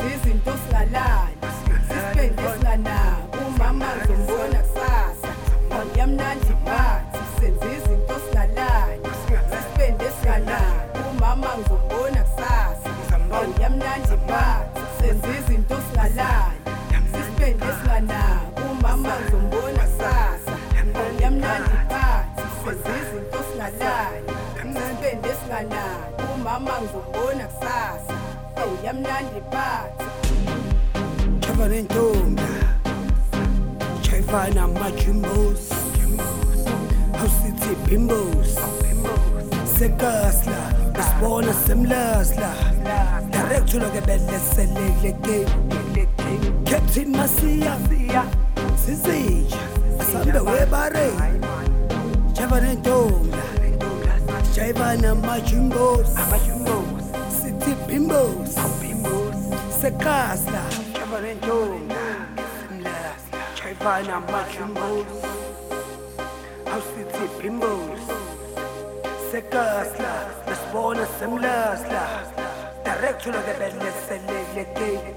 senze izinto singalali sispende singanako umama ngizombona kusasa yamnandi phansi senze izinto singalali sispende singanako umama ngizombona kusasa yamnandi phansi senze izinto singalali sispende singanako umama ngizombona kusasa yamnandi phansi senze izinto singalali sispende singanako umama ngizombona kusasa yamnandi phansi Chavana ntombi Chayfana majimbos Hausithi bimbos Sekasla Sibona semlasla Direct uloke beleselele game Captain Masiya Sizija Asambe webare Chavana ntombi Chayfana majimbos Sithi bimbos Sekasla Chavana ntombi Chayfana majimbos Hausithi bimbos Sekasla Sibona semlasla Direct uloke beleselele game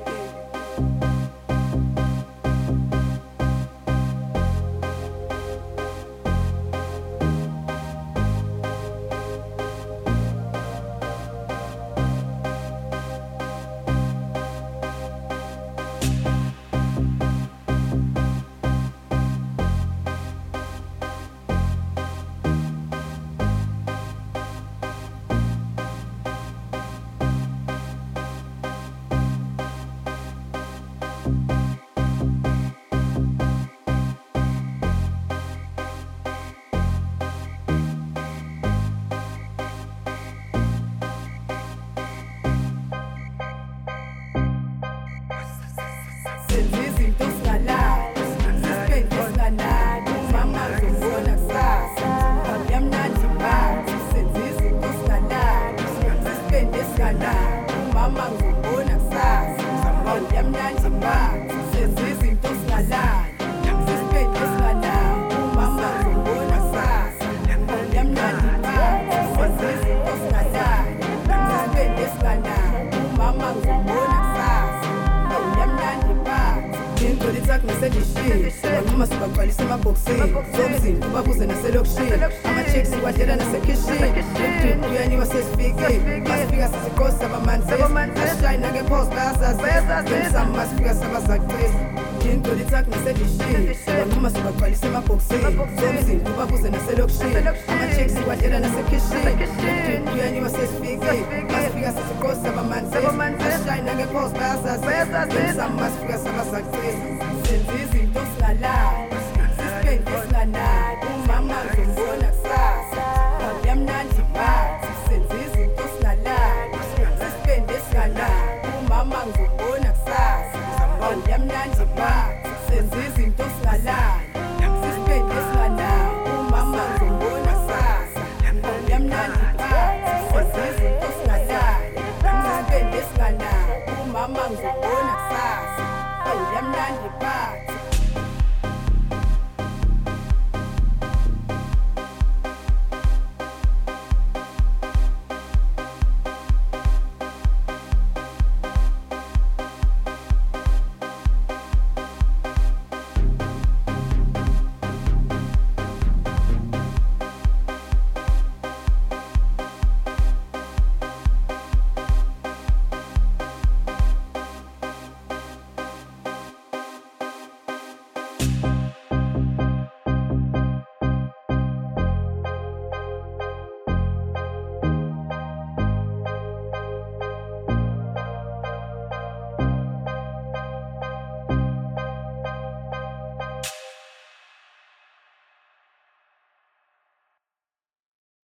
senze izinto singalali sispende singanako umama ngizombona kusasa yamnandi phansi senze izinto singalali sispende singanako umama ngizombona kusasa yamnandi phansi senze izinto singalali sispende singanako umama ngizombona kusasa yamnandi phansi senze izinto singalali sispende singanako umama ngizombona kusasa yamnandi phansi Ngingcwele ithakhi naselishini Wanquma sibagcwalisa emabhokisini Zomzini ubabuze naselokishini Ama-chicks kwadlela nasekhishini Drip kuyaniwa sesifikile Masifika sesigosa abamanzisi Ashayina nge-pose bayazazi Ngemisamo masifika sabazaqisa Ngingcwele ithakhi naselishini Wanquma sibagcwalisa emabhokisini Zomzini ubabuze naselokishini Ama-chicks kwadlela nasekhishini Drip kuyaniwa sesifikile Masifika sesigosa abamanzisi Ashayina nge-pose bayazazi Ngemisamo masifika sabazaqisa senze izinto singalali sispende